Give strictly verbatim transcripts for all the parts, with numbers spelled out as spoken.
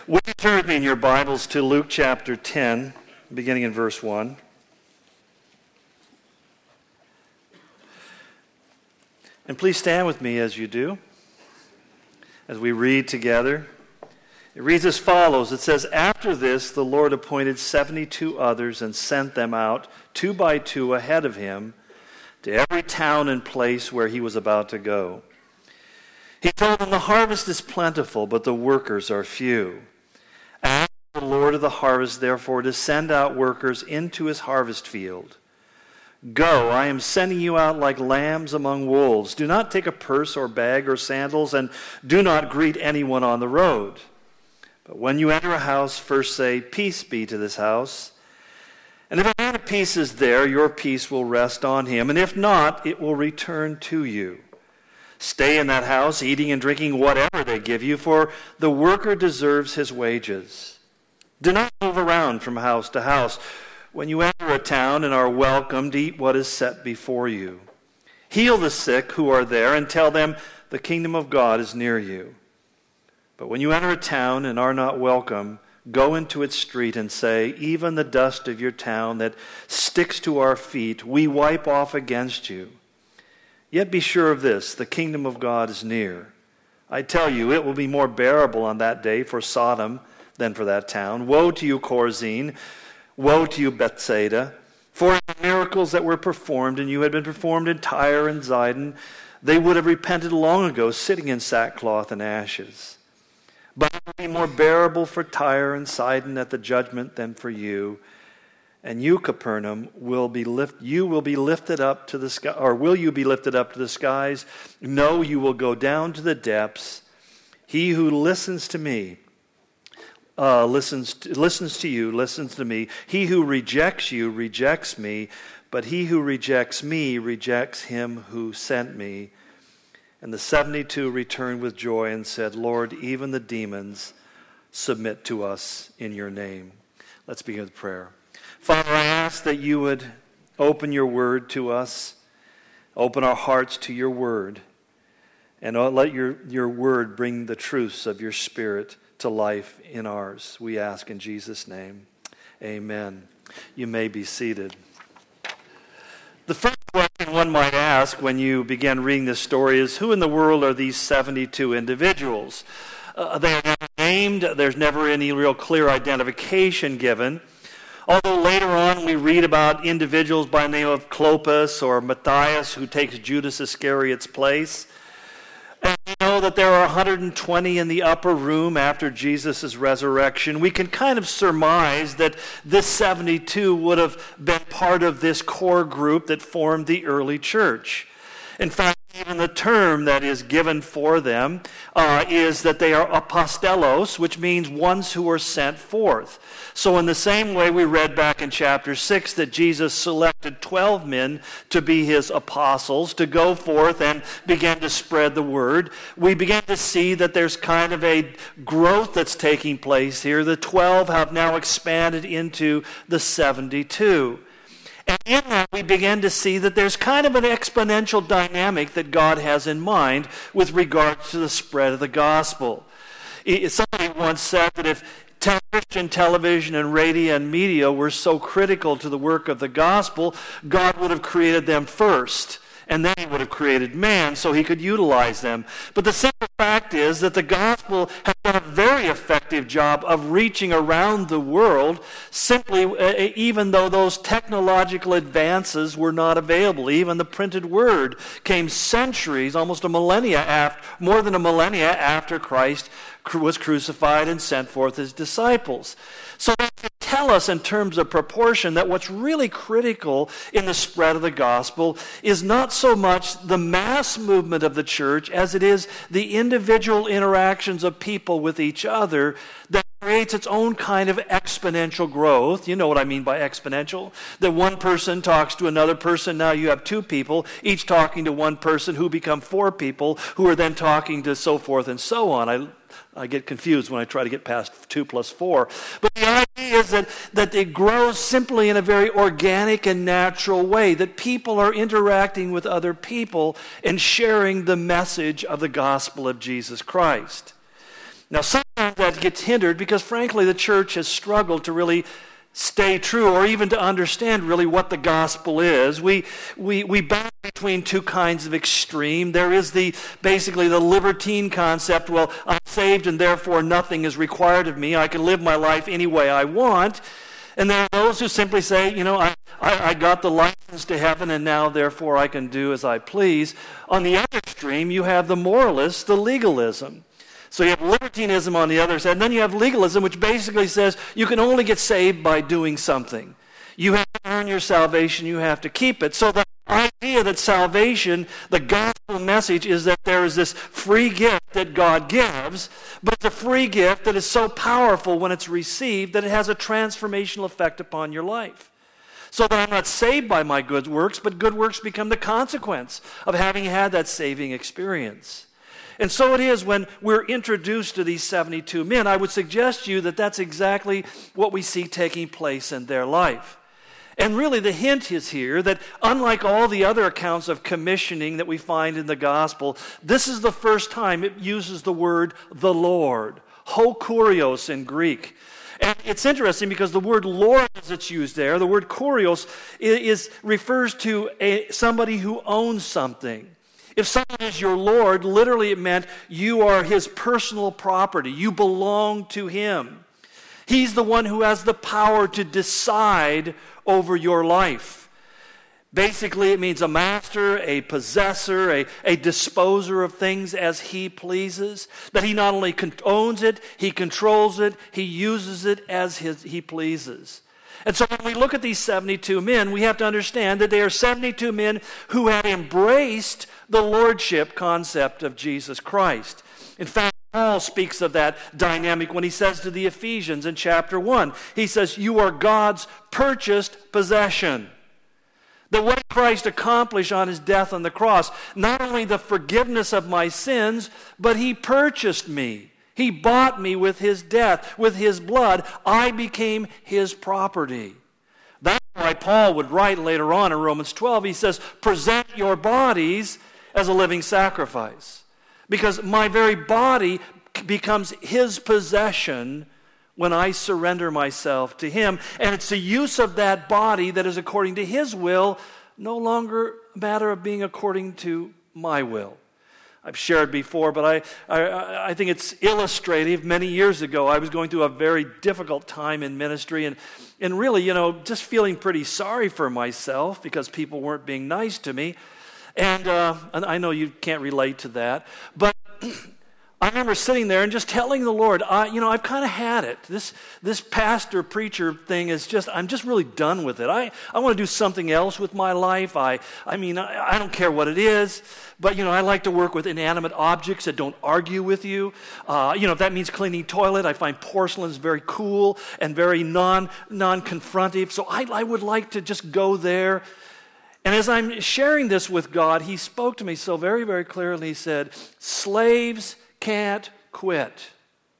Would you turn with me in your Bibles to Luke chapter ten, beginning in verse one? And please stand with me as you do, as we read together. It reads as follows. It says, "After this, the Lord appointed seventy-two others and sent them out, two by two ahead of him, to every town and place where he was about to go. He told them, the harvest is plentiful, but the workers are few. Ask the Lord of the harvest, therefore, to send out workers into his harvest field. Go, I am sending you out like lambs among wolves. Do not take a purse or bag or sandals, and do not greet anyone on the road. But when you enter a house, first say, 'Peace be to this house.' And if a man of peace is there, your peace will rest on him, and if not, it will return to you. Stay in that house, eating and drinking whatever they give you, for the worker deserves his wages. Do not move around from house to house. When you enter a town and are welcomed, eat what is set before you. Heal the sick who are there and tell them the kingdom of God is near you. But when you enter a town and are not welcome, go into its street and say, even the dust of your town that sticks to our feet, we wipe off against you. Yet be sure of this, the kingdom of God is near. I tell you, it will be more bearable on that day for Sodom than for that town. Woe to you, Chorazin! Woe to you, Bethsaida! For if the miracles that were performed, and you had been performed in Tyre and Zidon, they would have repented long ago, sitting in sackcloth and ashes. But it will be more bearable for Tyre and Sidon at the judgment than for you. And you, Capernaum, will be lift, you will be lifted up to the sky, or will you be lifted up to the skies? No, you will go down to the depths. He who listens to me, uh, listens to, listens to you, listens to me. He who rejects you rejects me, but he who rejects me rejects him who sent me." And the seventy-two returned with joy and said, "Lord, even the demons submit to us in your name." Let's begin with prayer. Father, I ask that you would open your word to us, open our hearts to your word, and let your, your word bring the truths of your Spirit to life in ours. We ask in Jesus' name. Amen. You may be seated. The first question one might ask when you begin reading this story is, who in the world are these seventy-two individuals? Uh, they are never named. There's never any real clear identification given. Although later on we read about individuals by the name of Clopas or Matthias who takes Judas Iscariot's place. And we know that there are one hundred twenty in the upper room after Jesus' resurrection. We can kind of surmise that this seventy-two would have been part of this core group that formed the early church. In fact, even the term that is given for them uh, is that they are apostellos, which means ones who are sent forth. So in the same way we read back in chapter six that Jesus selected twelve men to be his apostles, to go forth and begin to spread the word, we begin to see that there's kind of a growth that's taking place here. The twelve have now expanded into the seventy-two. And in that, we begin to see that there's kind of an exponential dynamic that God has in mind with regard to the spread of the gospel. Somebody once said that if Christian television and radio and media were so critical to the work of the gospel, God would have created them first, and then he would have created man so he could utilize them. But the simple fact is that the gospel has done a very effective job of reaching around the world, simply uh, even though those technological advances were not available. Even the printed word came centuries, almost a millennia after, more than a millennia after Christ was crucified and sent forth his disciples. So that can tell us in terms of proportion that what's really critical in the spread of the gospel is not so much the mass movement of the church as it is the individual interactions of people with each other that creates its own kind of exponential growth. You know what I mean by exponential? That one person talks to another person. Now you have two people, each talking to one person who become four people who are then talking to so forth and so on. I I get confused when I try to get past two plus four. But the idea is that, that it grows simply in a very organic and natural way, that people are interacting with other people and sharing the message of the gospel of Jesus Christ. Now, sometimes that gets hindered because, frankly, the church has struggled to really stay true or even to understand really what the gospel is. We we we battle between two kinds of extreme. There is the basically the libertine concept, well, I'm saved and therefore nothing is required of me. I can live my life any way I want. And there are those who simply say, you know, I, I, I got the license to heaven and now therefore I can do as I please. On the other extreme, you have the moralists, the legalism. So you have libertinism on the other side, and then you have legalism, which basically says you can only get saved by doing something. You have to earn your salvation, you have to keep it. So the idea that salvation, the gospel message, is that there is this free gift that God gives, but it's a free gift that is so powerful when it's received that it has a transformational effect upon your life. So that I'm not saved by my good works, but good works become the consequence of having had that saving experience. And so it is when we're introduced to these seventy-two men. I would suggest to you that that's exactly what we see taking place in their life. And really the hint is here that unlike all the other accounts of commissioning that we find in the gospel, this is the first time it uses the word the Lord, ho kurios in Greek. And it's interesting because the word Lord as it's used there, the word kurios, is, is refers to a, somebody who owns something. If someone is your Lord, literally it meant you are his personal property. You belong to him. He's the one who has the power to decide over your life. Basically, it means a master, a possessor, a, a disposer of things as he pleases. That he not only owns it, he controls it, he uses it as his, he pleases. And so when we look at these seventy-two men, we have to understand that they are seventy-two men who have embraced the lordship concept of Jesus Christ. In fact, Paul speaks of that dynamic when he says to the Ephesians in chapter one, he says, you are God's purchased possession. That what Christ accomplished on his death on the cross, not only the forgiveness of my sins, but he purchased me. He bought me with his death, with his blood. I became his property. That's why Paul would write later on in Romans twelve, he says, present your bodies as a living sacrifice. Because my very body becomes his possession when I surrender myself to him. And it's the use of that body that is according to his will, no longer a matter of being according to my will. I've shared before, but I, I, I think it's illustrative. Many years ago, I was going through a very difficult time in ministry and, and really, you know, just feeling pretty sorry for myself because people weren't being nice to me. And, uh, and I know you can't relate to that, but I remember sitting there and just telling the Lord, I, you know, I've kind of had it. This this pastor preacher thing is just, I'm just really done with it. I, I want to do something else with my life. I I mean, I, I don't care what it is, but, you know, I like to work with inanimate objects that don't argue with you. Uh, you know, if that means cleaning toilet, I find porcelain is very cool and very non, non-confrontive. So I, I would like to just go there. And as I'm sharing this with God, he spoke to me so very, very clearly. He said, slaves can't quit.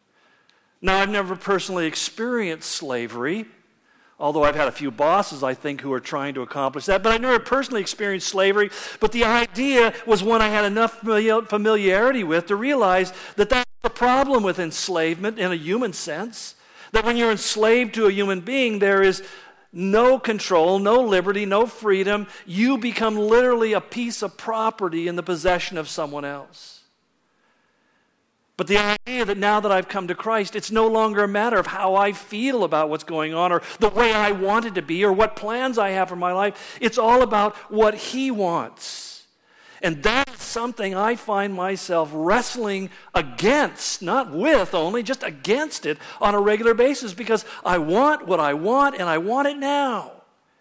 Now, I've never personally experienced slavery, although I've had a few bosses, I think, who are trying to accomplish that. But I never personally experienced slavery. But the idea was one I had enough familiarity with to realize that that's the problem with enslavement in a human sense. That when you're enslaved to a human being, there is no control, no liberty, no freedom. You become literally a piece of property in the possession of someone else. But the idea that now that I've come to Christ, it's no longer a matter of how I feel about what's going on or the way I want it to be or what plans I have for my life. It's all about what he wants. And that's something I find myself wrestling against, not with only, just against it on a regular basis because I want what I want and I want it now.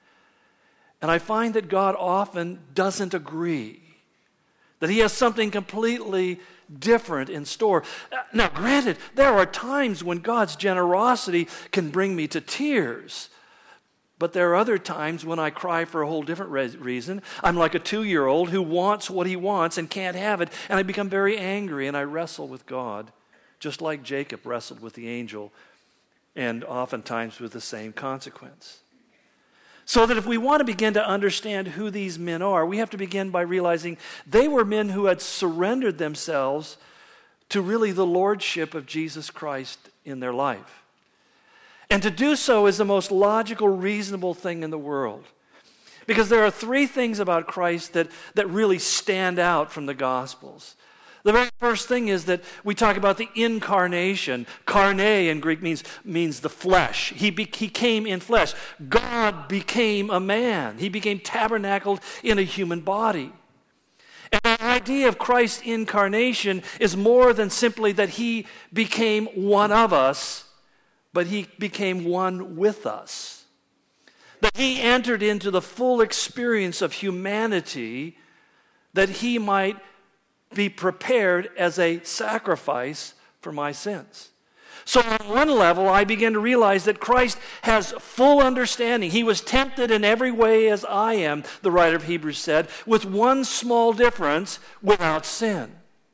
And I find that God often doesn't agree, that he has something completely different in store. Now, granted, there are times when God's generosity can bring me to tears. But there are other times when I cry for a whole different re- reason. I'm like a two-year-old who wants what he wants and can't have it. And I become very angry and I wrestle with God, just like Jacob wrestled with the angel, and oftentimes with the same consequence. So that if we want to begin to understand who these men are, we have to begin by realizing they were men who had surrendered themselves to really the lordship of Jesus Christ in their life. And to do so is the most logical, reasonable thing in the world. Because there are three things about Christ that, that really stand out from the Gospels. The very first thing is that we talk about the incarnation. Carne in Greek means, means the flesh. He, be, he came in flesh. God became a man. He became tabernacled in a human body. And the idea of Christ's incarnation is more than simply that he became one of us, but he became one with us. That he entered into the full experience of humanity, that he might be prepared as a sacrifice for my sins. So on one level, I begin to realize that Christ has full understanding. He was tempted in every way as I am, the writer of Hebrews said, with one small difference, without sin.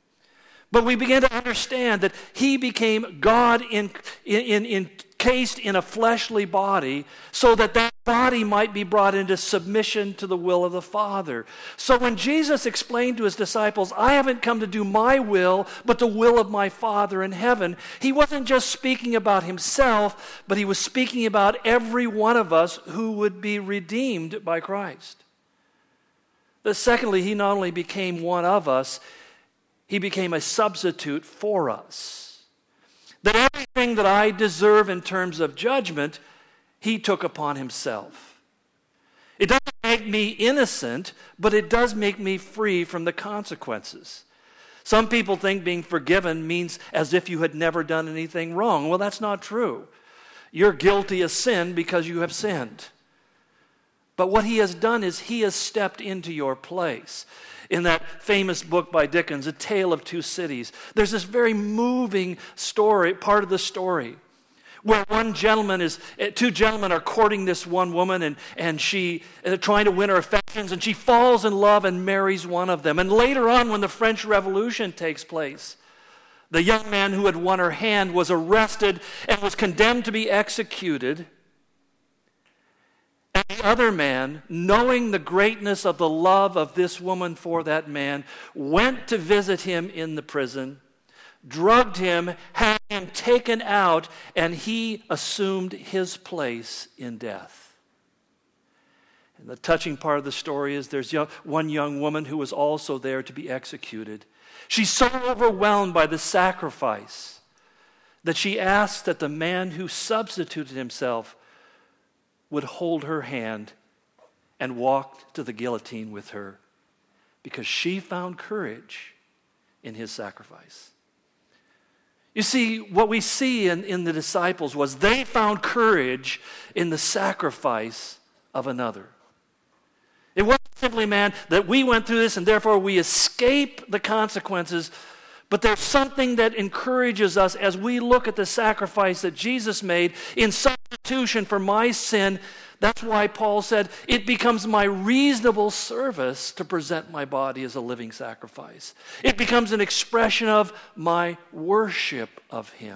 But we begin to understand that he became God in, in, in, encased in a fleshly body so that that body might be brought into submission to the will of the Father. So when Jesus explained to his disciples, I haven't come to do my will, but the will of my Father in heaven, he wasn't just speaking about himself, but he was speaking about every one of us who would be redeemed by Christ. But secondly, he not only became one of us, he became a substitute for us. That everything that I deserve in terms of judgment, he took upon himself. It doesn't make me innocent, but it does make me free from the consequences. Some people think being forgiven means as if you had never done anything wrong. Well, that's not true. You're guilty of sin because you have sinned. But what he has done is he has stepped into your place. In that famous book by Dickens, A Tale of Two Cities, there's this very moving story, part of the story, where one gentleman is, two gentlemen are courting this one woman, and, and she uh, trying to win her affections, and she falls in love and marries one of them. And later on, when the French Revolution takes place, the young man who had won her hand was arrested and was condemned to be executed. And the other man, knowing the greatness of the love of this woman for that man, went to visit him in the prison, drugged him, had him taken out, and he assumed his place in death. And the touching part of the story is there's young, one young woman who was also there to be executed. She's so overwhelmed by the sacrifice that she asks that the man who substituted himself would hold her hand and walk to the guillotine with her, because she found courage in his sacrifice. You see, what we see in, in the disciples was they found courage in the sacrifice of another. It wasn't simply, man, that we went through this and therefore we escape the consequences, but there's something that encourages us as we look at the sacrifice that Jesus made in substitution for my sin. That's why Paul said, it becomes my reasonable service to present my body as a living sacrifice. It becomes an expression of my worship of him.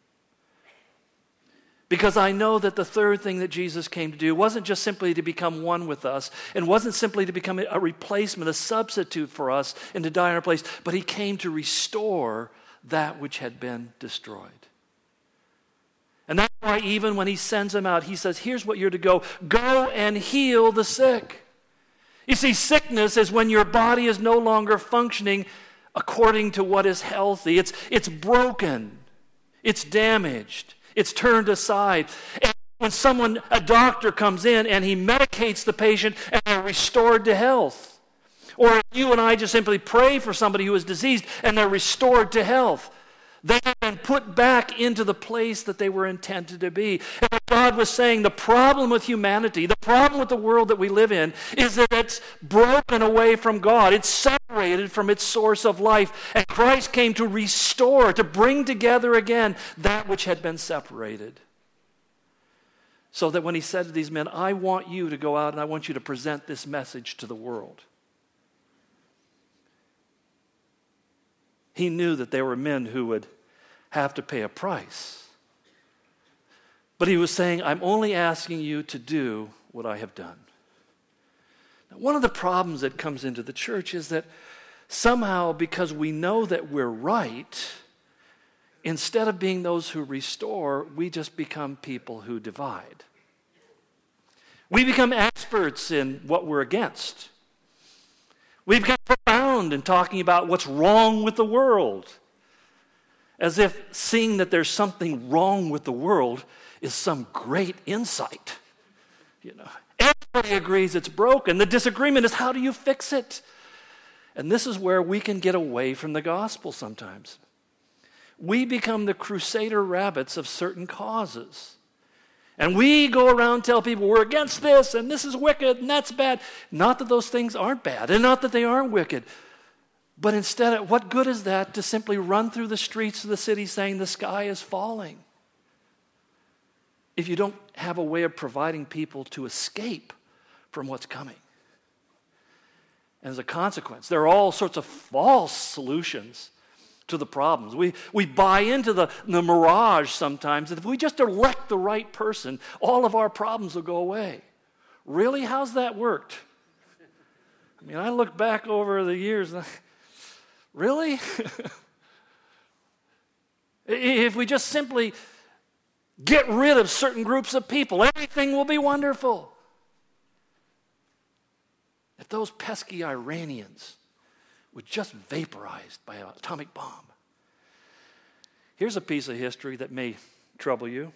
Because I know that the third thing that Jesus came to do wasn't just simply to become one with us, and wasn't simply to become a replacement, a substitute for us, and to die in our place, but he came to restore that which had been destroyed. And that's why even when he sends them out, he says, here's what you're to go. Go and heal the sick. You see, sickness is when your body is no longer functioning according to what is healthy. It's, it's broken. It's damaged. It's turned aside. And when someone, a doctor comes in and he medicates the patient and they're restored to health. Or you and I just simply pray for somebody who is diseased and they're restored to health. They have been put back into the place that they were intended to be. And what God was saying, the problem with humanity, the problem with the world that we live in, is that it's broken away from God. It's separated from its source of life. And Christ came to restore, to bring together again that which had been separated. So that when he said to these men, I want you to go out and I want you to present this message to the world. He knew that there were men who would have to pay a price. But he was saying, I'm only asking you to do what I have done. Now, one of the problems that comes into the church is that somehow, because we know that we're right, instead of being those who restore, we just become people who divide. We become experts in what we're against. We become profound in talking about what's wrong with the world, as if seeing that there's something wrong with the world is some great insight. You know, everybody agrees it's broken. The disagreement is, how do you fix it? And this is where we can get away from the gospel sometimes. We become the crusader rabbits of certain causes. And we go around and tell people we're against this and this is wicked and that's bad. Not that those things aren't bad and not that they aren't wicked. But instead, what good is that to simply run through the streets of the city saying the sky is falling, if you don't have a way of providing people to escape from what's coming? And as a consequence, there are all sorts of false solutions to the problems. We we buy into the, the mirage sometimes that if we just elect the right person, all of our problems will go away. Really? How's that worked? I mean, I look back over the years, and I, really? If we just simply get rid of certain groups of people, everything will be wonderful. If those pesky Iranians were just vaporized by an atomic bomb. Here's a piece of history that may trouble you.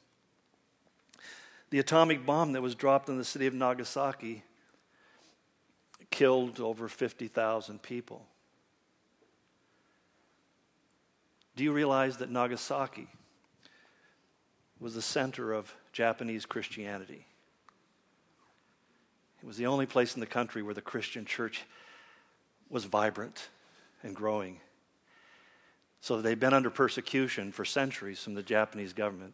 The atomic bomb that was dropped in the city of Nagasaki killed over fifty thousand people. Do you realize that Nagasaki was the center of Japanese Christianity? It was the only place in the country where the Christian church was vibrant and growing. So they've been under persecution for centuries from the Japanese government.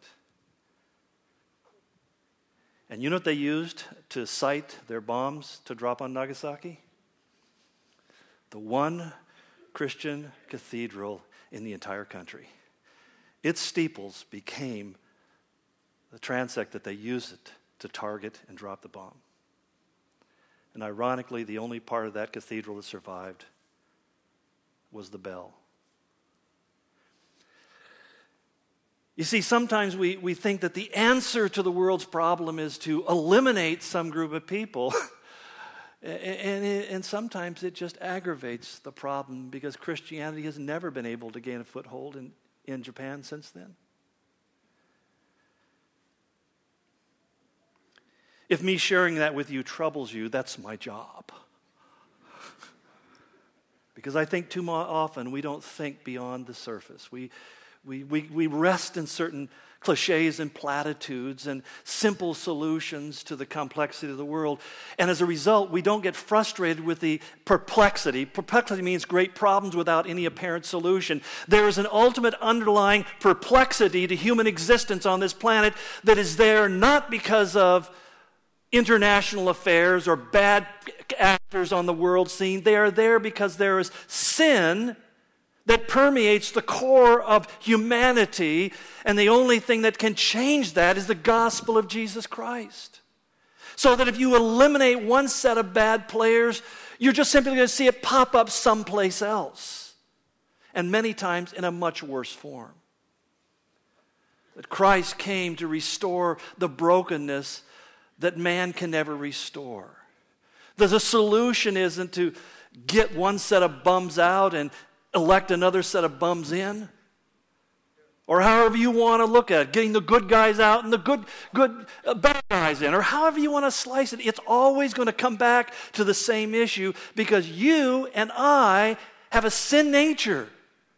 And you know what they used to site their bombs to drop on Nagasaki? The one Christian cathedral in the entire country. Its steeples became the transect that they used it to target and drop the bomb. And ironically, the only part of that cathedral that survived was the bell. You see, sometimes we, we think that the answer to the world's problem is to eliminate some group of people. and, and, and sometimes it just aggravates the problem because Christianity has never been able to gain a foothold in, in Japan since then. If me sharing that with you troubles you, that's my job. Because I think too often we don't think beyond the surface. We, we, we, we rest in certain cliches and platitudes and simple solutions to the complexity of the world. And as a result, we don't get frustrated with the perplexity. Perplexity means great problems without any apparent solution. There is an ultimate underlying perplexity to human existence on this planet that is there not because of international affairs or bad actors on the world scene. They are there because there is sin that permeates the core of humanity, and the only thing that can change that is the gospel of Jesus Christ. So that if you eliminate one set of bad players, you're just simply going to see it pop up someplace else, and many times in a much worse form. That Christ came to restore the brokenness that man can never restore. The solution isn't to get one set of bums out and elect another set of bums in. Or however you want to look at it, getting the good guys out and the good, good uh, bad guys in. Or however you want to slice it. It's always going to come back to the same issue because you and I have a sin nature.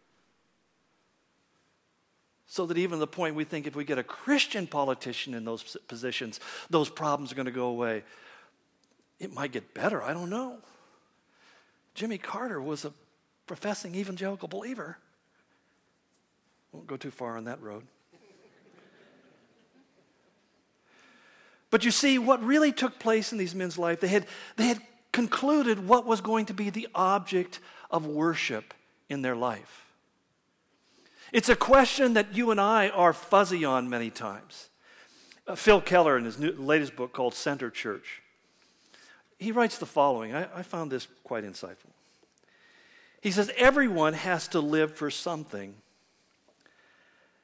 So that even to the point we think if we get a Christian politician in those positions, those problems are going to go away. It might get better, I don't know. Jimmy Carter was a professing evangelical believer. Won't go too far on that road. But you see, what really took place in these men's life, they had, they had concluded what was going to be the object of worship in their life. It's a question that you and I are fuzzy on many times. Uh, Phil Keller, in his new, latest book called Center Church, he writes the following. I, I found this quite insightful. He says, everyone has to live for something,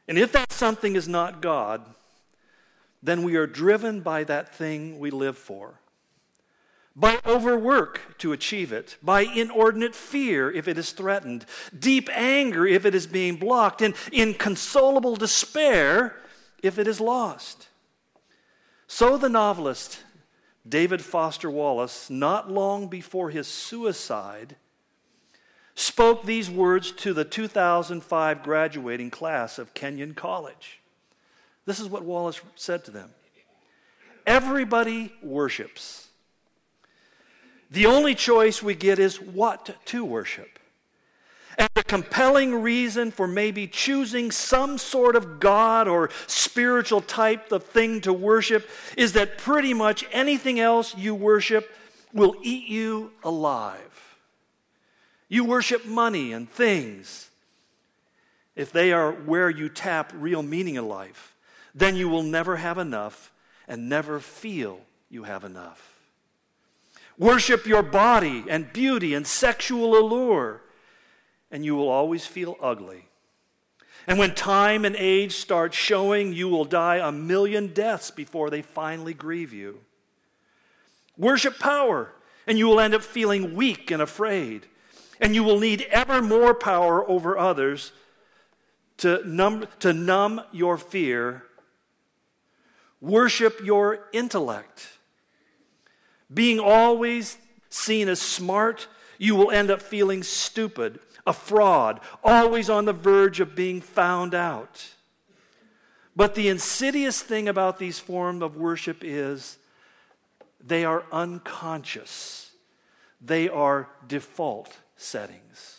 And if that something is not God, then we are driven by that thing we live for, by overwork to achieve it, by inordinate fear if it is threatened, deep anger if it is being blocked, and inconsolable despair if it is lost. So the novelist David Foster Wallace, not long before his suicide, spoke these words to the two thousand five graduating class of Kenyon College. This is what Wallace said to them. Everybody worships. The only choice we get is what to worship. And the compelling reason for maybe choosing some sort of God or spiritual type of thing to worship is that pretty much anything else you worship will eat you alive. You worship money and things. If they are where you tap real meaning in life, then you will never have enough and never feel you have enough. Worship your body and beauty and sexual allure, and you will always feel ugly. And when time and age start showing, you will die a million deaths before they finally grieve you. Worship power, and you will end up feeling weak and afraid. And you will need ever more power over others to numb, to numb your fear. Worship your intellect. Being always seen as smart, you will end up feeling stupid, a fraud, always on the verge of being found out. But the insidious thing about these forms of worship is they are unconscious. They are default settings.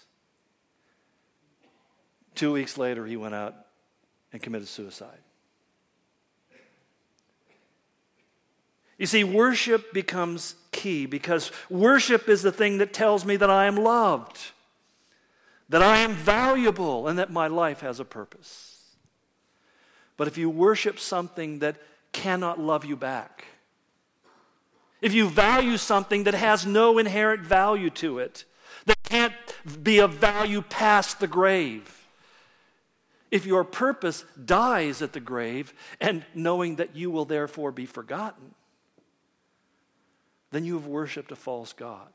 Two weeks later, he went out and committed suicide. You see, worship becomes key because worship is the thing that tells me that I am loved, that I am valuable, and that my life has a purpose. But if you worship something that cannot love you back, if you value something that has no inherent value to it, that can't be of value past the grave, if your purpose dies at the grave and knowing that you will therefore be forgotten, then you have worshipped a false god.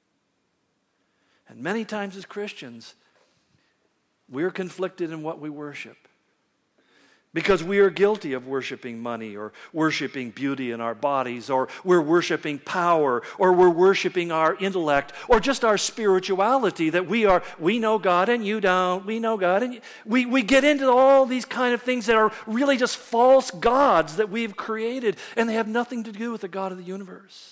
And many times as Christians, we're conflicted in what we worship. Because we are guilty of worshiping money or worshiping beauty in our bodies, or we're worshiping power, or we're worshiping our intellect, or just our spirituality, that we are, we know God and you don't, we know God and you, we, we get into all these kind of things that are really just false gods that we've created, and they have nothing to do with the God of the universe.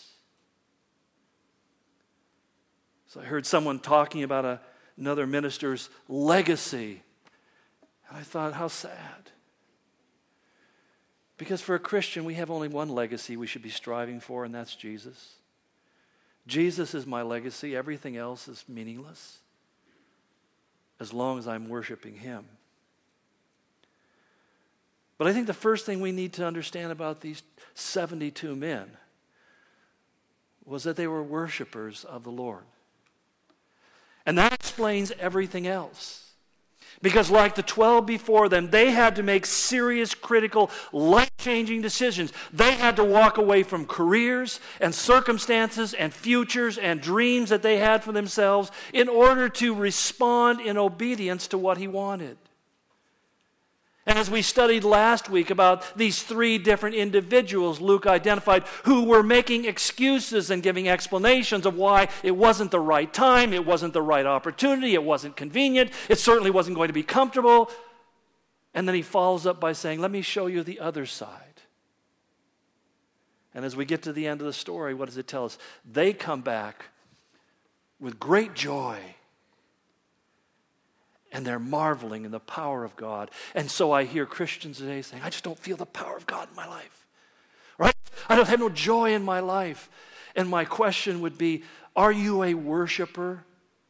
So I heard someone talking about a, another minister's legacy, and I thought, how sad. Because for a Christian, we have only one legacy we should be striving for, and that's Jesus. Jesus is my legacy. Everything else is meaningless as long as I'm worshiping Him. But I think the first thing we need to understand about these seventy-two men was that they were worshipers of the Lord. And that explains everything else. Because like the twelve before them, they had to make serious, critical, life-changing decisions. They had to walk away from careers and circumstances and futures and dreams that they had for themselves in order to respond in obedience to what He wanted. And as we studied last week about these three different individuals Luke identified who were making excuses and giving explanations of why it wasn't the right time, it wasn't the right opportunity, it wasn't convenient, it certainly wasn't going to be comfortable. And then he follows up by saying, let me show you the other side. And as we get to the end of the story, what does it tell us? They come back with great joy. And they're marveling in the power of God. And so I hear Christians today saying, I just don't feel the power of God in my life. Right? I don't have no joy in my life. And my question would be, are you a worshiper?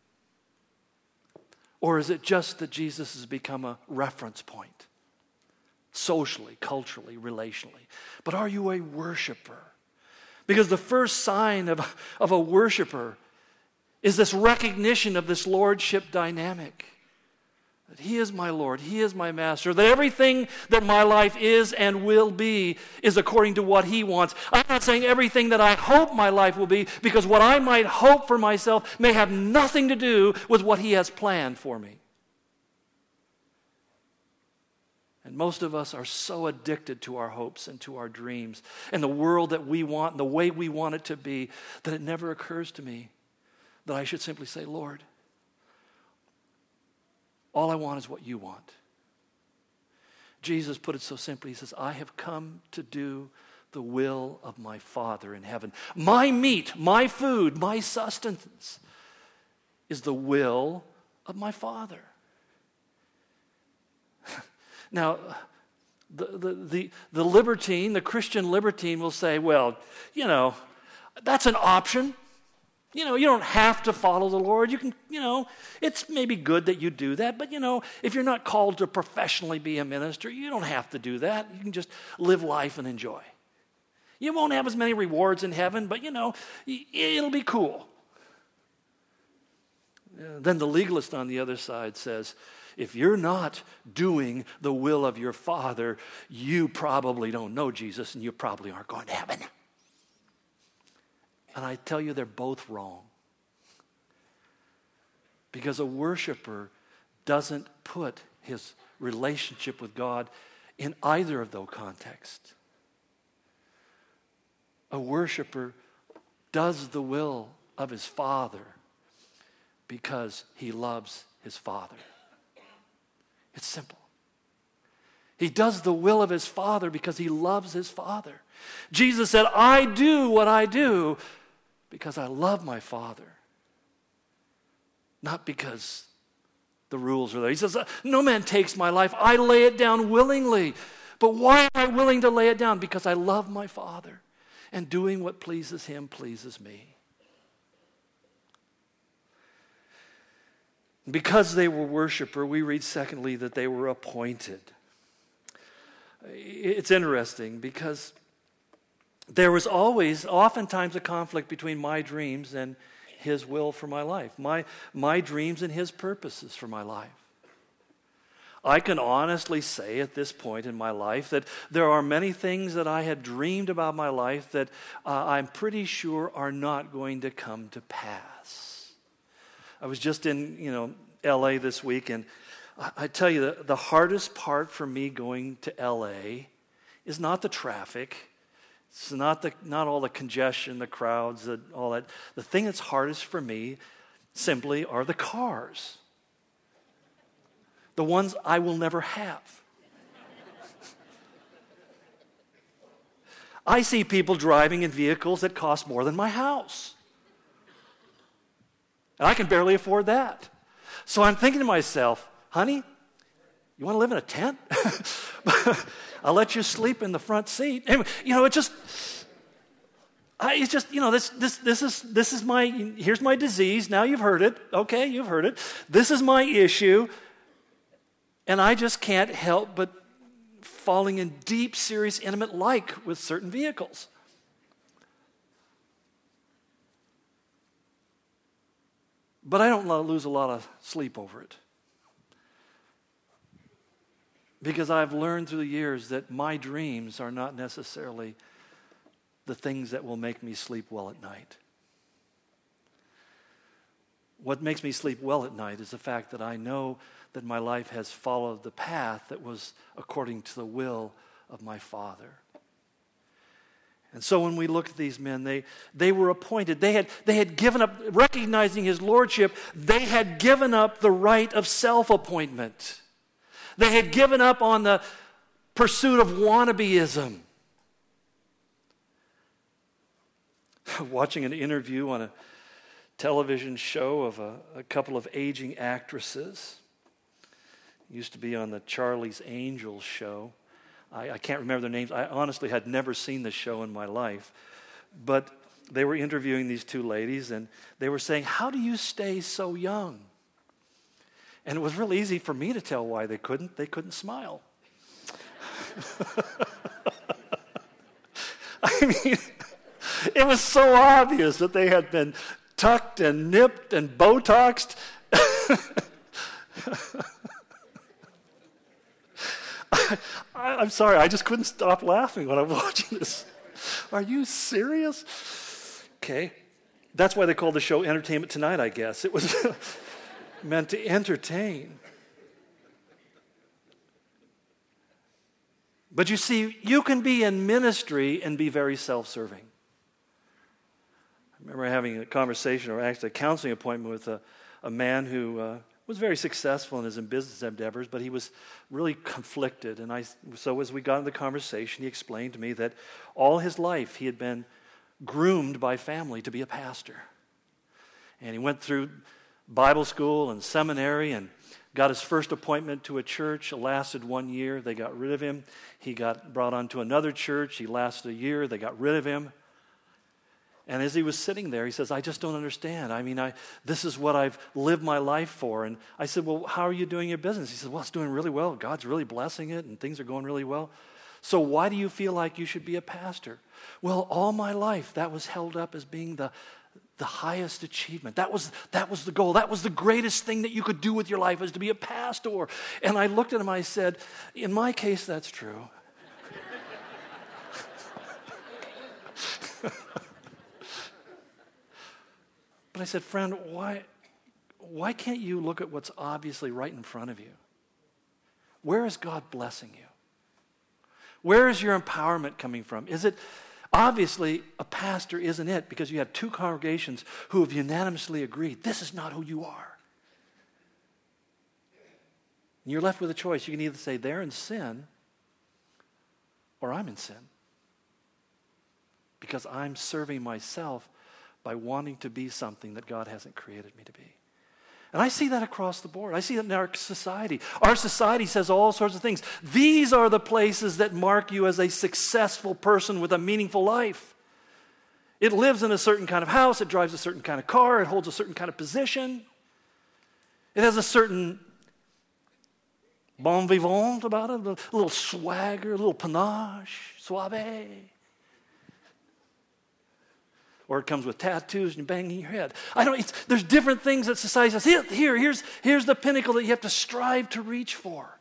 Or is it just that Jesus has become a reference point? Socially, culturally, relationally. But are you a worshiper? Because the first sign of, of a worshiper is this recognition of this lordship dynamic. that He is my Lord, He is my Master, that everything that my life is and will be is according to what He wants. I'm not saying everything that I hope my life will be, because what I might hope for myself may have nothing to do with what He has planned for me. And most of us are so addicted to our hopes and to our dreams and the world that we want and the way we want it to be that it never occurs to me that I should simply say, Lord, all I want is what you want. Jesus put it so simply. He says, I have come to do the will of my Father in heaven. My meat, my food, my sustenance is the will of my Father. Now, the, the, the, the libertine, the Christian libertine will say, well, you know, that's an option. You know, you don't have to follow the Lord. You can, you know, it's maybe good that you do that, but, you know, if you're not called to professionally be a minister, you don't have to do that. You can just live life and enjoy. You won't have as many rewards in heaven, but, you know, it'll be cool. Then the legalist on the other side says, if you're not doing the will of your Father, you probably don't know Jesus and you probably aren't going to heaven. And I tell you, they're both wrong. Because a worshiper doesn't put his relationship with God in either of those contexts. A worshiper does the will of his Father because he loves his Father. It's simple. He does the will of his Father because he loves his Father. Jesus said, I do what I do because I love my Father. Not because the rules are there. He says, no man takes my life. I lay it down willingly. But why am I willing to lay it down? Because I love my Father. And doing what pleases him pleases me. Because they were worshiper, we read secondly that they were appointed. It's interesting because there was always, oftentimes, a conflict between my dreams and his will for my life. My, my dreams and his purposes for my life. I can honestly say at this point in my life that there are many things that I had dreamed about my life that uh, I'm pretty sure are not going to come to pass. I was just in, you know, L A this week, and I, I tell you, the, the hardest part for me going to L A is not the traffic. It's not the not all the congestion, the crowds, the, all that. The thing that's hardest for me simply are the cars. The ones I will never have. I see people driving in vehicles that cost more than my house. And I can barely afford that. So I'm thinking to myself, honey, you want to live in a tent? I'll let you sleep in the front seat. Anyway, you know, it just, I, it's just, you know, this, this, this is, this is my, here's my disease. Now you've heard it. Okay, you've heard it. This is my issue. And I just can't help but falling in deep, serious, intimate like with certain vehicles. But I don't lose a lot of sleep over it. Because I've learned through the years that my dreams are not necessarily the things that will make me sleep well at night. What makes me sleep well at night is the fact that I know that my life has followed the path that was according to the will of my Father. And so when we look at these men, they, they were appointed. They had, they had given up, recognizing his lordship, they had given up the right of self-appointment. They had given up on the pursuit of wannabeism. Watching an interview on a television show of a, a couple of aging actresses. Used to be on the Charlie's Angels show. I, I can't remember their names. I honestly had never seen the show in my life. But they were interviewing these two ladies, and they were saying, how do you stay so young? And it was really easy for me to tell why they couldn't. They couldn't smile. I mean, it was so obvious that they had been tucked and nipped and Botoxed. I'm sorry, I just couldn't stop laughing when I'm watching this. Are you serious? Okay. That's why they called the show Entertainment Tonight, I guess. It was meant to entertain. But you see, you can be in ministry and be very self-serving. I remember having a conversation, or actually a counseling appointment with a, a man who uh, was very successful in his business endeavors, but he was really conflicted. And I, so as we got into the conversation, he explained to me that all his life he had been groomed by family to be a pastor. And he went through Bible school and seminary and got his first appointment to a church. It lasted one year. They got rid of him. He got brought on to another church. He lasted a year. They got rid of him. And as he was sitting there, he says, I just don't understand. I mean, I this is what I've lived my life for. And I said, well, how are you doing your business? He said, well, it's doing really well. God's really blessing it, and things are going really well. So why do you feel like you should be a pastor? Well, all my life, that was held up as being the, the highest achievement. That was, that was the goal. That was the greatest thing that you could do with your life, is to be a pastor. And I looked at him, I said, in my case, that's true. But I said, friend, why, why can't you look at what's obviously right in front of you? Where is God blessing you? Where is your empowerment coming from? Is it, obviously, a pastor isn't it, because you have two congregations who have unanimously agreed, this is not who you are. And you're left with a choice. You can either say, they're in sin, or I'm in sin. Because I'm serving myself by wanting to be something that God hasn't created me to be. And I see that across the board. I see that in our society. Our society says all sorts of things. These are the places that mark you as a successful person with a meaningful life. It lives in a certain kind of house. It drives a certain kind of car. It holds a certain kind of position. It has a certain bon vivant about it, a little swagger, a little panache, suave. Or it comes with tattoos and banging your head. I don't. It's, there's different things that society says. Here, here, here's here's the pinnacle that you have to strive to reach for.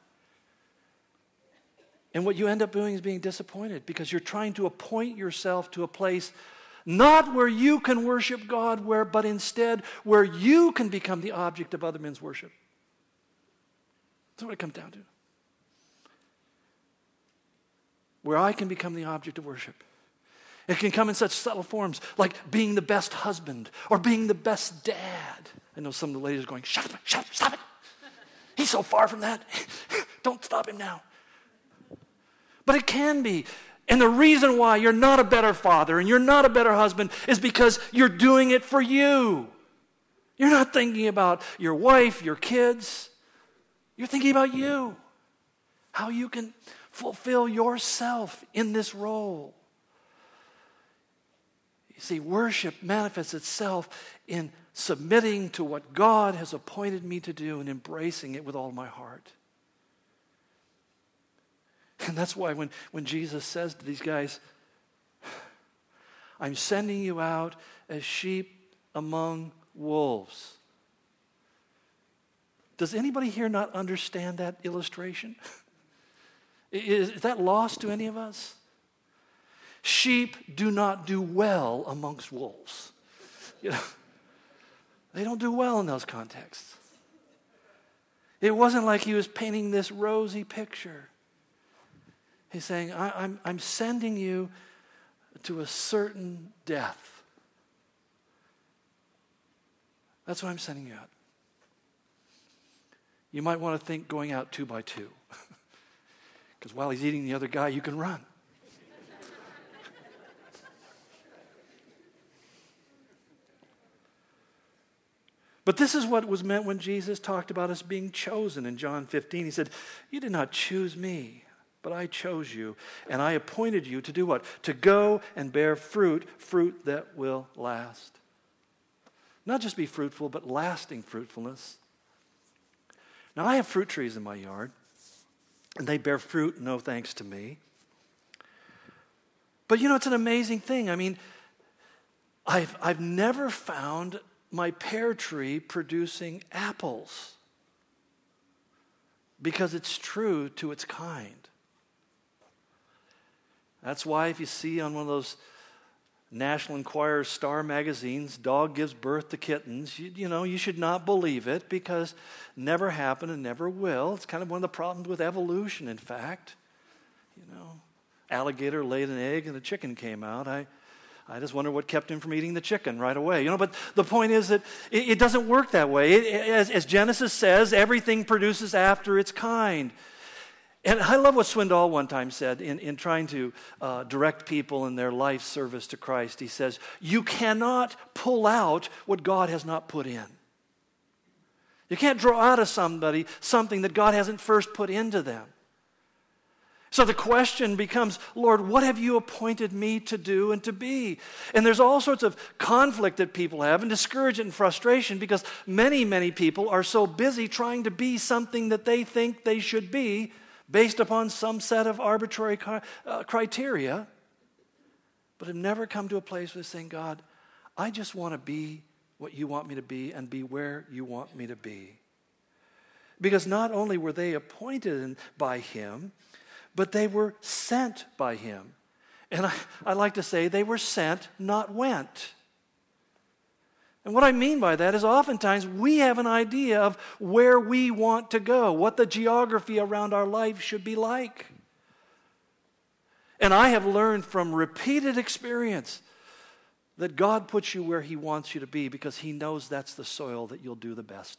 And what you end up doing is being disappointed, because you're trying to appoint yourself to a place not where you can worship God, where, but instead where you can become the object of other men's worship. That's what it comes down to. Where I can become the object of worship. It can come in such subtle forms, like being the best husband or being the best dad. I know some of the ladies are going, shut up, shut up, stop it. He's so far from that. Don't stop him now. But it can be. And the reason why you're not a better father and you're not a better husband is because you're doing it for you. You're not thinking about your wife, your kids. You're thinking about you. How you can fulfill yourself in this role. You see, worship manifests itself in submitting to what God has appointed me to do and embracing it with all my heart. And that's why when, when Jesus says to these guys, I'm sending you out as sheep among wolves. Does anybody here not understand that illustration? Is, is that lost to any of us? Sheep do not do well amongst wolves. You know, they don't do well in those contexts. It wasn't like he was painting this rosy picture. He's saying, I, I'm, I'm sending you to a certain death. That's why I'm sending you out. You might want to think going out two by two. Because while he's eating the other guy, you can run. But this is what was meant when Jesus talked about us being chosen in John fifteen. He said, you did not choose me, but I chose you, and I appointed you to do what? To go and bear fruit, fruit that will last. Not just be fruitful, but lasting fruitfulness. Now, I have fruit trees in my yard, and they bear fruit, no thanks to me. But you know, it's an amazing thing. I mean, I've, I've never found my pear tree producing apples because it's true to its kind. That's why if you see on one of those National Enquirer star magazines, dog gives birth to kittens, you, you know, you should not believe it because it never happened and never will. It's kind of one of the problems with evolution, in fact. You know, alligator laid an egg and a chicken came out. I, I just wonder what kept him from eating the chicken right away. You know, but the point is that it, it doesn't work that way. It, it, as, as Genesis says, everything produces after its kind. And I love what Swindoll one time said in, in trying to uh, direct people in their life service to Christ. He says, you cannot pull out what God has not put in. You can't draw out of somebody something that God hasn't first put into them. So the question becomes, Lord, what have you appointed me to do and to be? And there's all sorts of conflict that people have and discouragement and frustration because many, many people are so busy trying to be something that they think they should be based upon some set of arbitrary uh, criteria, but have never come to a place where they're saying, God, I just want to be what you want me to be and be where you want me to be. Because not only were they appointed by him, but they were sent by him. And I, I like to say they were sent, not went. And what I mean by that is oftentimes we have an idea of where we want to go, what the geography around our life should be like. And I have learned from repeated experience that God puts you where he wants you to be because he knows that's the soil that you'll do the best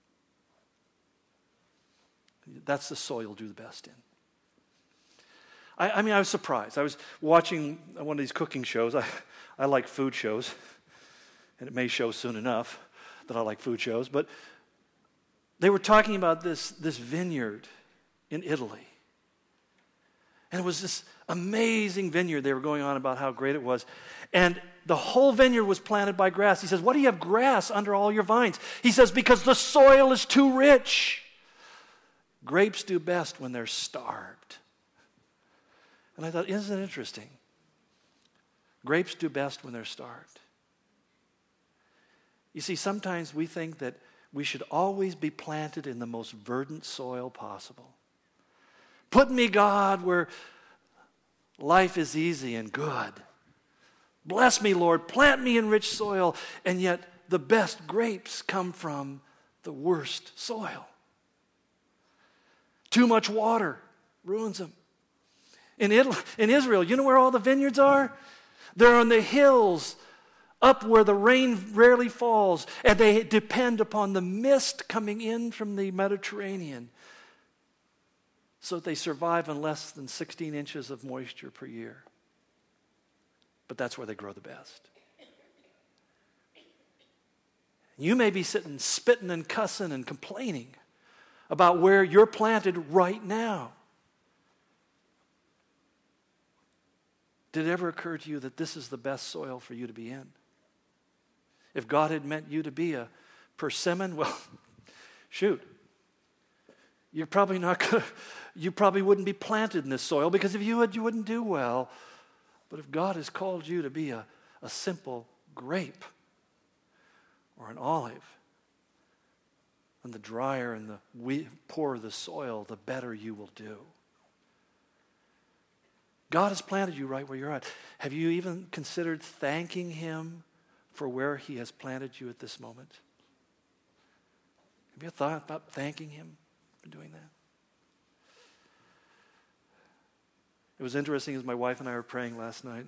in. That's the soil you'll do the best in. I, I mean, I was surprised. I was watching one of these cooking shows. I, I like food shows. And it may show soon enough that I like food shows, but they were talking about this, this vineyard in Italy. And it was this amazing vineyard. They were going on about how great it was. And the whole vineyard was planted by grass. He says, why do you have grass under all your vines? He says, because the soil is too rich. Grapes do best when they're starved. And I thought, isn't it interesting? Grapes do best when they're starved. You see, sometimes we think that we should always be planted in the most verdant soil possible. Put me, God, where life is easy and good. Bless me, Lord. Plant me in rich soil. And yet the best grapes come from the worst soil. Too much water ruins them. In Italy, in Israel, you know where all the vineyards are? They're on the hills up where the rain rarely falls, and they depend upon the mist coming in from the Mediterranean so that they survive on less than sixteen inches of moisture per year. But that's where they grow the best. You may be sitting spitting and cussing and complaining about where you're planted right now. Did it ever occur to you that this is the best soil for you to be in? If God had meant you to be a persimmon, well, shoot. You're probably not gonna, you probably wouldn't be planted in this soil because if you would, you wouldn't do well. But if God has called you to be a, a simple grape or an olive, and the drier and the we, poorer the soil, the better you will do. God has planted you right where you're at. Have you even considered thanking him for where he has planted you at this moment? Have you thought about thanking him for doing that? It was interesting as my wife and I were praying last night.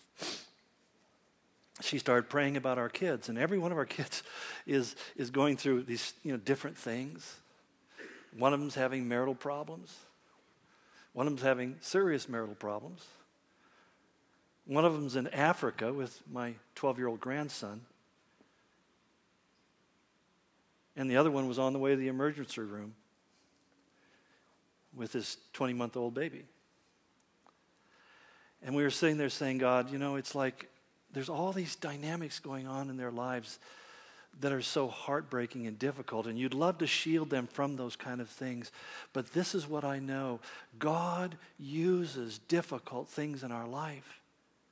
She started praying about our kids, and every one of our kids is, is going through these you know, different things. One of them's having marital problems. One of them's having serious marital problems. One of them's in Africa with my twelve-year-old grandson. And the other one was on the way to the emergency room with his twenty-month-old baby. And we were sitting there saying, God, you know, it's like there's all these dynamics going on in their lives that are so heartbreaking and difficult, and you'd love to shield them from those kind of things. But this is what I know. God uses difficult things in our life,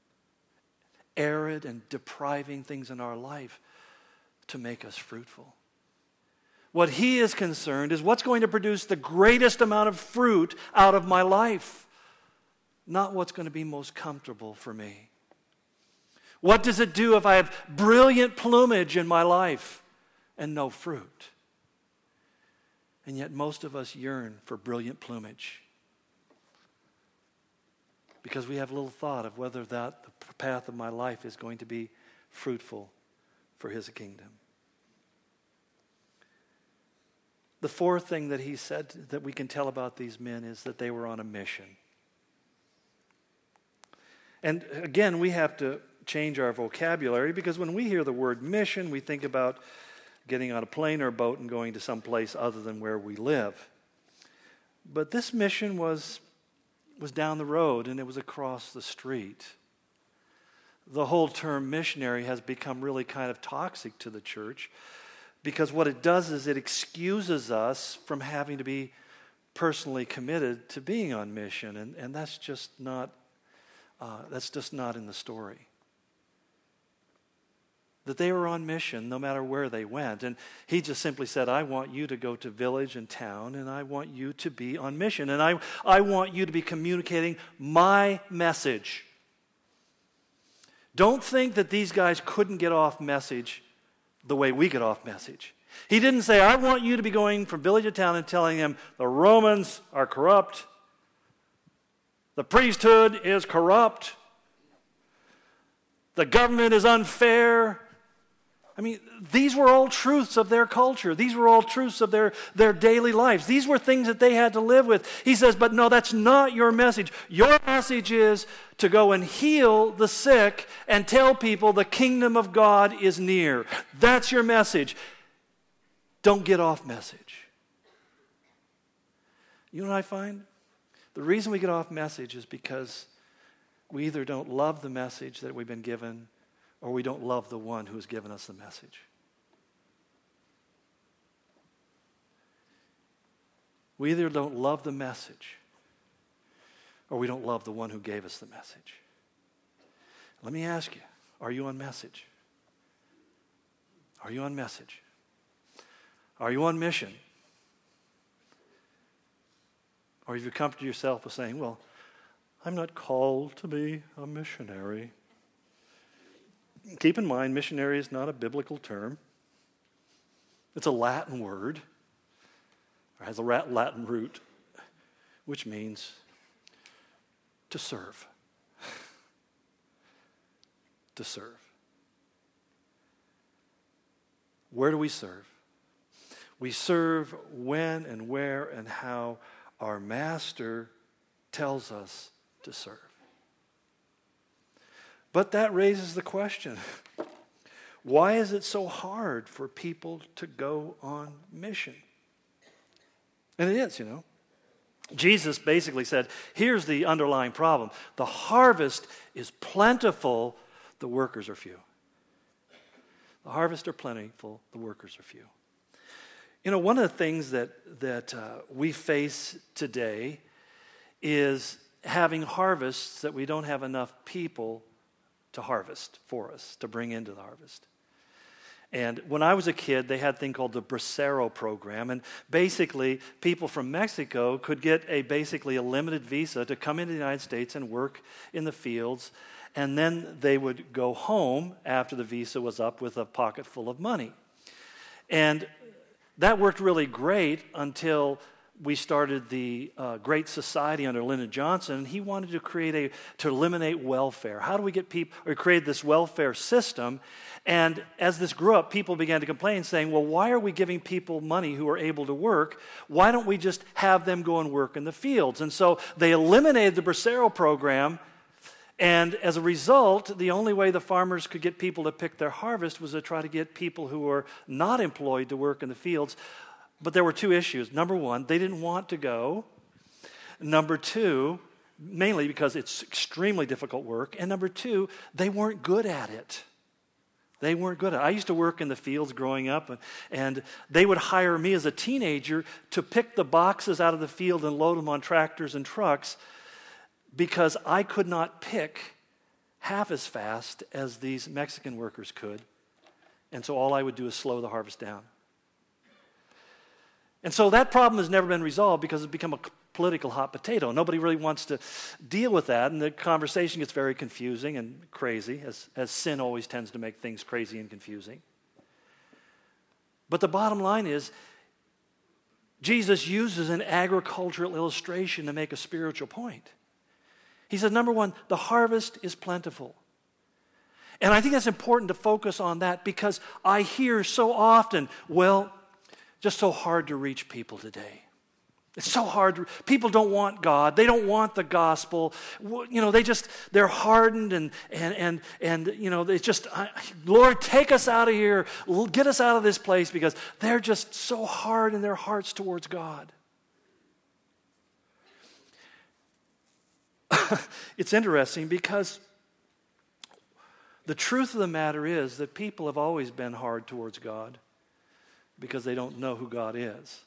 arid and depriving things in our life, to make us fruitful. What he is concerned is what's going to produce the greatest amount of fruit out of my life. not what's going to be most comfortable for me. What does it do if I have brilliant plumage in my life and no fruit? And yet most of us yearn for brilliant plumage because we have little thought of whether that the path of my life is going to be fruitful for his kingdom. The fourth thing that he said that we can tell about these men is that they were on a mission. And again, we have to change our vocabulary because when we hear the word mission, we think about getting on a plane or a boat and going to some place other than where we live. But this mission was, was down the road and it was across the street. The whole term missionary has become really kind of toxic to the church because what it does is it excuses us from having to be personally committed to being on mission, and, and that's just not uh, that's just not in the story. That they were on mission no matter where they went, and he just simply said, I want you to go to village and town, and I want you to be on mission, and I, I want you to be communicating my message. Don't think that these guys couldn't get off message the way we get off message. He didn't say, I want you to be going from village to town and telling them the Romans are corrupt, the priesthood is corrupt, the government is unfair. I mean, these were all truths of their culture. These were all truths of their, their daily lives. These were things that they had to live with. He says, but no, that's not your message. Your message is to go and heal the sick and tell people the kingdom of God is near. That's your message. Don't get off message. You know what I find? The reason we get off message is because we either don't love the message that we've been given or we don't love the one who has given us the message. We either don't love the message or we don't love the one who gave us the message. Let me ask you, are you on message? Are you on message? Are you on mission? Or have you comforted yourself with saying, well, I'm not called to be a missionary. Keep in mind, missionary is not a biblical term. It's a Latin word, or has a Latin root, which means to serve. To serve. Where do we serve? We serve when and where and how our master tells us to serve. But that raises the question, why is it so hard for people to go on mission? And it is, you know. Jesus basically said, here's the underlying problem. The harvest is plentiful, the workers are few. The harvest are plentiful, the workers are few. You know, one of the things that, that uh, we face today is having harvests that we don't have enough people to harvest for us, to bring into the harvest. And when I was a kid, they had a thing called the Bracero program, and basically people from Mexico could get a basically a limited visa to come into the United States and work in the fields, and then they would go home after the visa was up with a pocket full of money. And that worked really great until we started the uh, Great Society under Lyndon Johnson, and he wanted to create a, to eliminate welfare. How do we get people, or create this welfare system? And as this grew up, people began to complain, saying, well, why are we giving people money who are able to work? Why don't we just have them go and work in the fields? And so they eliminated the Bracero program, and as a result, the only way the farmers could get people to pick their harvest was to try to get people who were not employed to work in the fields. But there were two issues. Number one, they didn't want to go. Number two, mainly because it's extremely difficult work. And number two, they weren't good at it. They weren't good at it. I used to work in the fields growing up, and, and they would hire me as a teenager to pick the boxes out of the field and load them on tractors and trucks because I could not pick half as fast as these Mexican workers could. And so all I would do is slow the harvest down. And so that problem has never been resolved because it's become a political hot potato. Nobody really wants to deal with that, and the conversation gets very confusing and crazy, as, as sin always tends to make things crazy and confusing. But the bottom line is, Jesus uses an agricultural illustration to make a spiritual point. He says, number one, the harvest is plentiful. And I think that's important to focus on that, because I hear so often, well, just so hard to reach people today. It's so hard. To, people don't want God. They don't want the gospel. You know, they just, they're hardened and, and, and, and you know, it's just, Lord, take us out of here. Get us out of this place, because they're just so hard in their hearts towards God. It's interesting, because the truth of the matter is that people have always been hard towards God because they don't know who God is.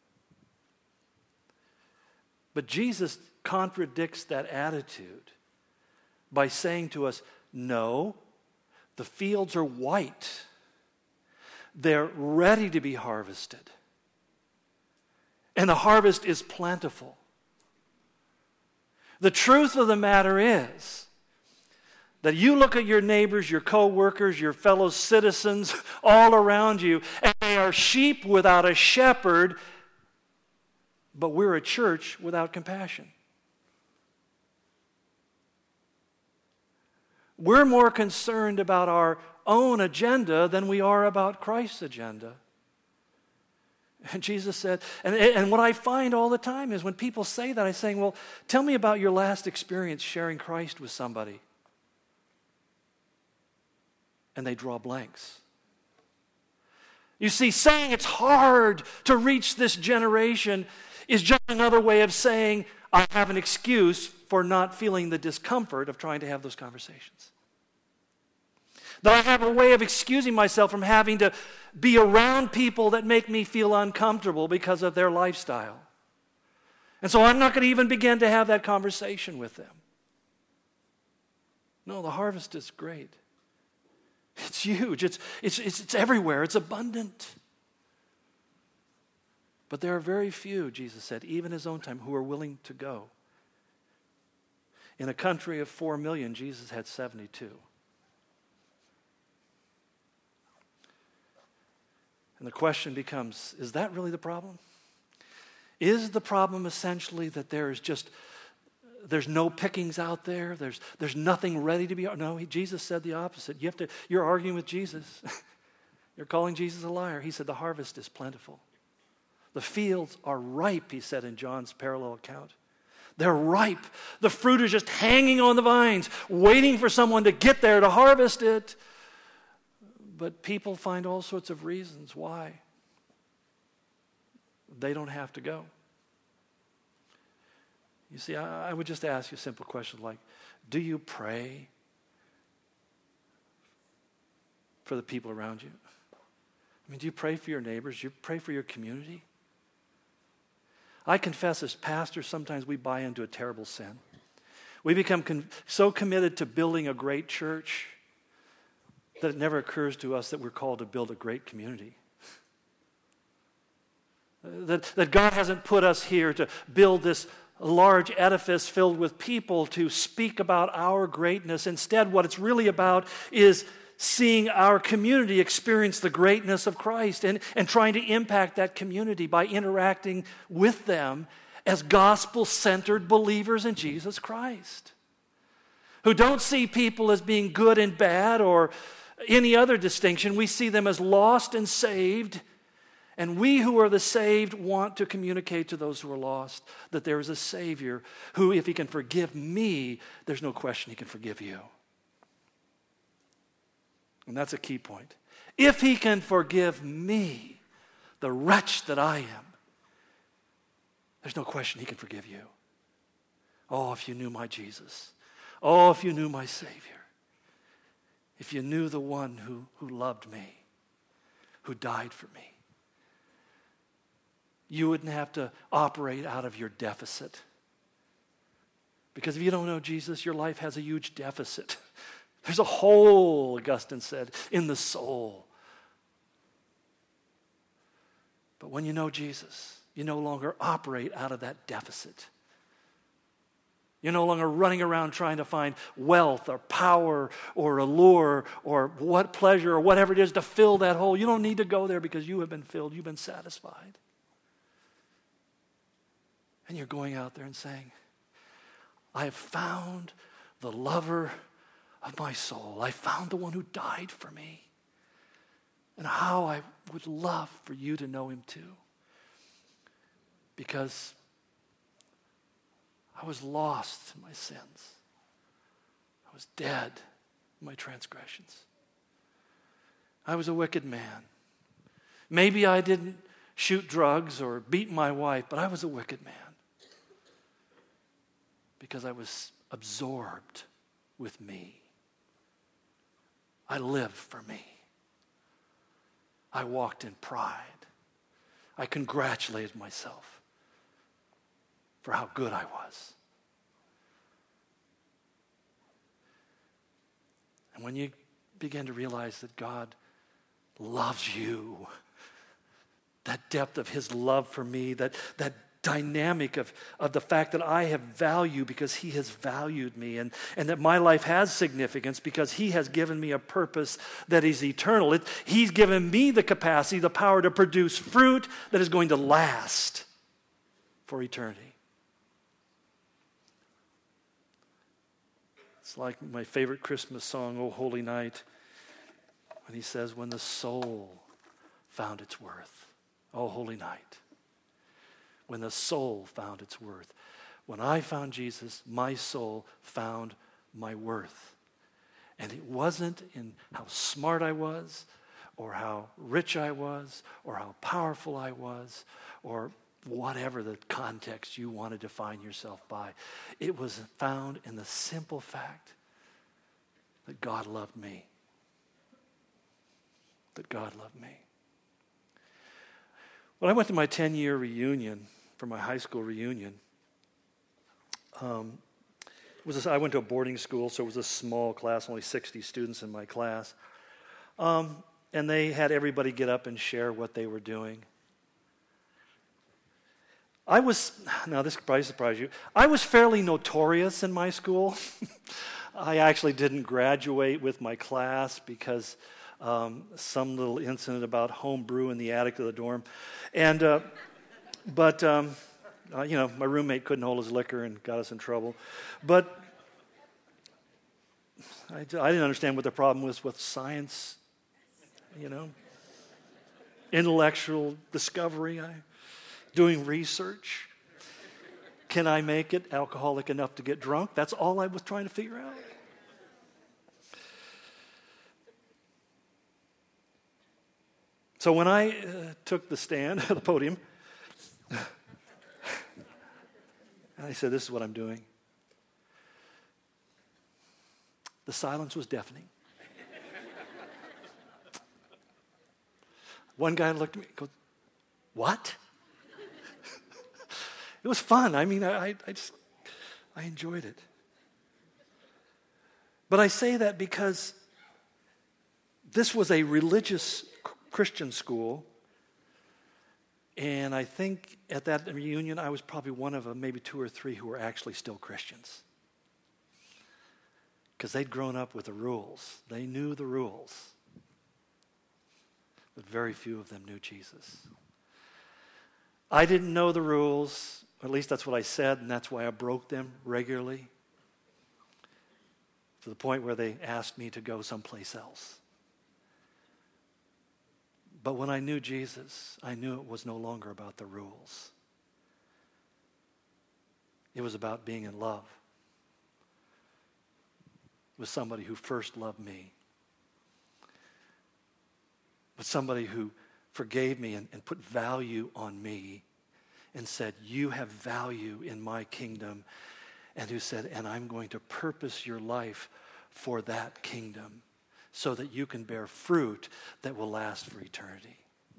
But Jesus contradicts that attitude by saying to us, no, the fields are white. They're ready to be harvested. And the harvest is plentiful. The truth of the matter is that you look at your neighbors, your co-workers, your fellow citizens all around you, and they are sheep without a shepherd, but we're a church without compassion. We're more concerned about our own agenda than we are about Christ's agenda. And Jesus said, and, and what I find all the time is when people say that, I'm saying, well, tell me about your last experience sharing Christ with somebody. And they draw blanks. You see, saying it's hard to reach this generation is just another way of saying I have an excuse for not feeling the discomfort of trying to have those conversations. That I have a way of excusing myself from having to be around people that make me feel uncomfortable because of their lifestyle. And so I'm not going to even begin to have that conversation with them. No, the harvest is great. It's huge. It's, it's, it's, it's everywhere. It's abundant. But there are very few, Jesus said, even his own time, who are willing to go. In a country of four million, Jesus had seventy-two. And the question becomes, is that really the problem? Is the problem essentially that there is just, there's no pickings out there? There's, there's nothing ready to be? No, he, Jesus said the opposite. You have to, you're arguing with Jesus. You're calling Jesus a liar. He said the harvest is plentiful. The fields are ripe, he said in John's parallel account. They're ripe. The fruit is just hanging on the vines, waiting for someone to get there to harvest it. But people find all sorts of reasons why they don't have to go. You see, I, I would just ask you a simple question like, do you pray for the people around you? I mean, do you pray for your neighbors? Do you pray for your community? I confess, as pastors, sometimes we buy into a terrible sin. We become con- so committed to building a great church that it never occurs to us that we're called to build a great community. That, that God hasn't put us here to build this large edifice filled with people to speak about our greatness. Instead, what it's really about is seeing our community experience the greatness of Christ and, and trying to impact that community by interacting with them as gospel-centered believers in Jesus Christ, who don't see people as being good and bad or any other distinction. We see them as lost and saved, and we who are the saved want to communicate to those who are lost that there is a Savior who, if he can forgive me, there's no question he can forgive you. And that's a key point. If he can forgive me, the wretch that I am, there's no question he can forgive you. Oh, if you knew my Jesus. Oh, if you knew my Savior. If you knew the one who, who loved me, who died for me. You wouldn't have to operate out of your deficit. Because if you don't know Jesus, your life has a huge deficit. There's a hole, Augustine said, in the soul. But when you know Jesus, You no longer operate out of that deficit. You're no longer running around trying to find wealth or power or allure or what pleasure or whatever it is to fill that hole. You don't need to go there because you have been filled. You've been satisfied. And you're going out there and saying, I have found the lover of my soul. I found the one who died for me. And how I would love for you to know him too. Because I was lost in my sins. I was dead in my transgressions. I was a wicked man. Maybe I didn't shoot drugs or beat my wife, but I was a wicked man. Because I was absorbed with me. I lived for me. I walked in pride. I congratulated myself for how good I was. And when you begin to realize that God loves you, that depth of his love for me, that, that dynamic of, of the fact that I have value because he has valued me, and, and that my life has significance because he has given me a purpose that is eternal. It, he's given me the capacity, the power to produce fruit that is going to last for eternity. It's like my favorite Christmas song, O Holy Night, when he says, when the soul found its worth. O Holy Night. When the soul found its worth. When I found Jesus, my soul found my worth. And it wasn't in how smart I was, or how rich I was, or how powerful I was, or whatever the context you want to define yourself by. It was found in the simple fact that God loved me. That God loved me. When I went to my ten-year reunion, for my high school reunion, um, it was a, I went to a boarding school, so it was a small class, only sixty students in my class. Um, and they had everybody get up and share what they were doing. I was, now this could probably surprise you, I was fairly notorious in my school. I actually didn't graduate with my class because um, some little incident about homebrew in the attic of the dorm. And, uh, but, um, uh, you know, my roommate couldn't hold his liquor and got us in trouble. But I, I didn't understand what the problem was with science, you know, intellectual discovery. I... Doing research. Can I make it alcoholic enough to get drunk? That's all I was trying to figure out. So when I uh, took the stand at the podium, I said, this is what I'm doing. The silence was deafening. One guy looked at me and goes, what? It was fun. I mean, I, I just, I enjoyed it. But I say that because this was a religious Christian school, and I think at that reunion I was probably one of a, maybe two or three who were actually still Christians. Because they'd grown up with the rules. They knew the rules. But very few of them knew Jesus. I didn't know the rules. At least that's what I said, and that's why I broke them regularly. To the point where they asked me to go someplace else. But when I knew Jesus, I knew it was no longer about the rules. It was about being in love with somebody who first loved me. With somebody who forgave me and, and put value on me. And said, you have value in my kingdom. And who said, and I'm going to purpose your life for that kingdom so that you can bear fruit that will last for eternity.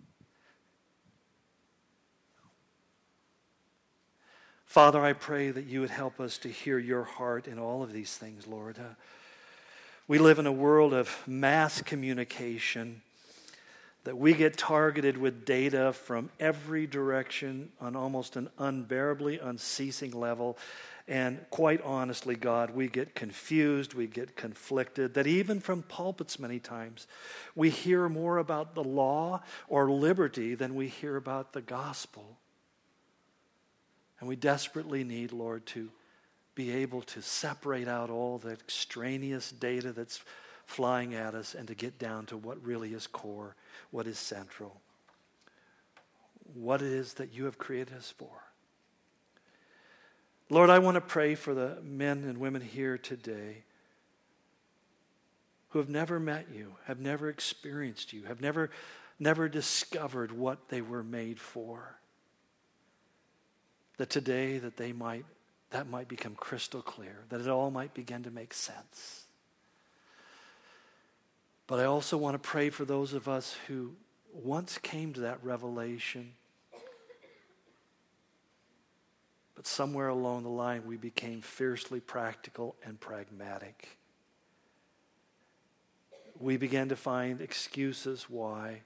Father, I pray that you would help us to hear your heart in all of these things, Lord. Uh, we live in a world of mass communication that we get targeted with data from every direction on almost an unbearably unceasing level. And quite honestly, God, we get confused, we get conflicted, that even from pulpits many times, we hear more about the law or liberty than we hear about the gospel. And we desperately need, Lord, to be able to separate out all the extraneous data that's flying at us and to get down to what really is core, what is central, what it is that you have created us for. Lord, I want to pray for the men and women here today who have never met you, have never experienced you, have never, never discovered what they were made for. That today that they might, that might become crystal clear, that it all might begin to make sense. But I also want to pray for those of us who once came to that revelation, but somewhere along the line we became fiercely practical and pragmatic. We began to find excuses why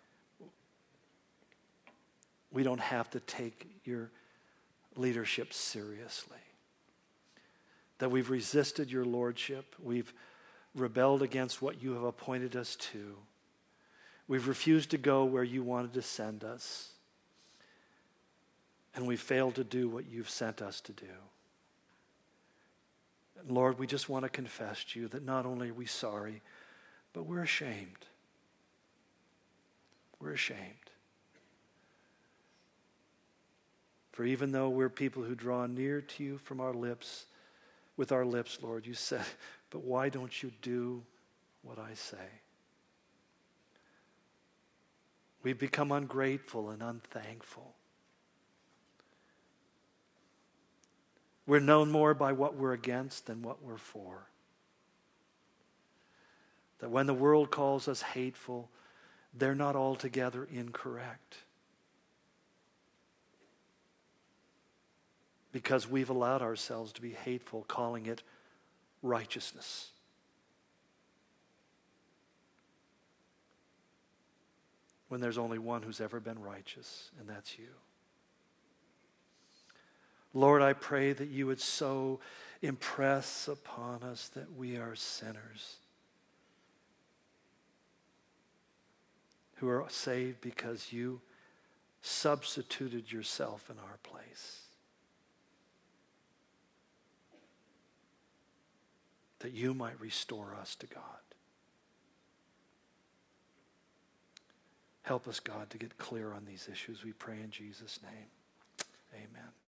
we don't have to take your leadership seriously. That we've resisted your lordship. We've rebelled against what you have appointed us to. We've refused to go where you wanted to send us. And we failed to do what you've sent us to do. And Lord, we just want to confess to you that not only are we sorry, but we're ashamed. We're ashamed. For even though we're people who draw near to you from our lips, with our lips, Lord, you said, but why don't you do what I say? We've become ungrateful and unthankful. We're known more by what we're against than what we're for. That when the world calls us hateful, they're not altogether incorrect. Because we've allowed ourselves to be hateful, calling it righteousness. When there's only one who's ever been righteous, and that's you. Lord, I pray that you would so impress upon us that we are sinners who are saved because you substituted yourself in our place. That you might restore us to God. Help us, God, to get clear on these issues. We pray in Jesus' name. Amen.